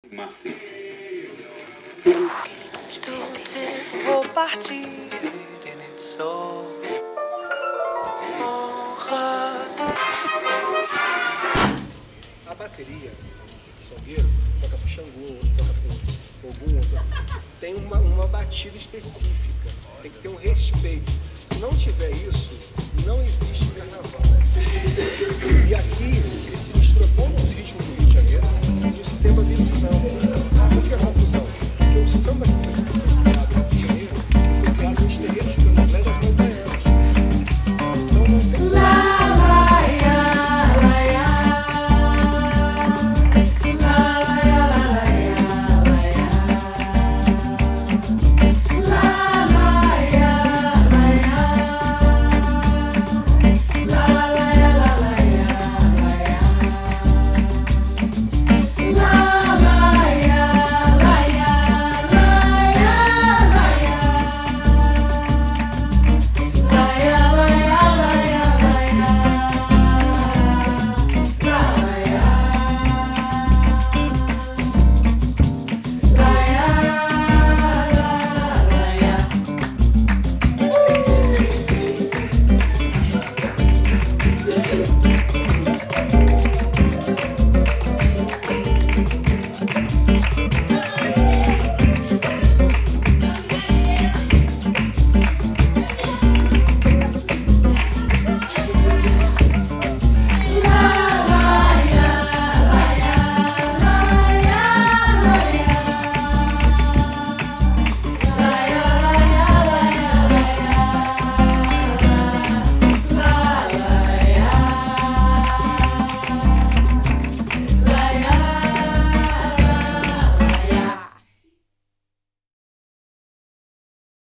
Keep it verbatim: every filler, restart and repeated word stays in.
Vou partir. A bateria, o Salgueiro, toca pro Xangô, toca pro Ogum, tem uma, uma batida específica, tem que ter um respeito. Se não tiver isso, não existe carnaval. E aqui, ele se mistura com os ritmos do Rio de Janeiro, e o samba vira o samba. O que acontece?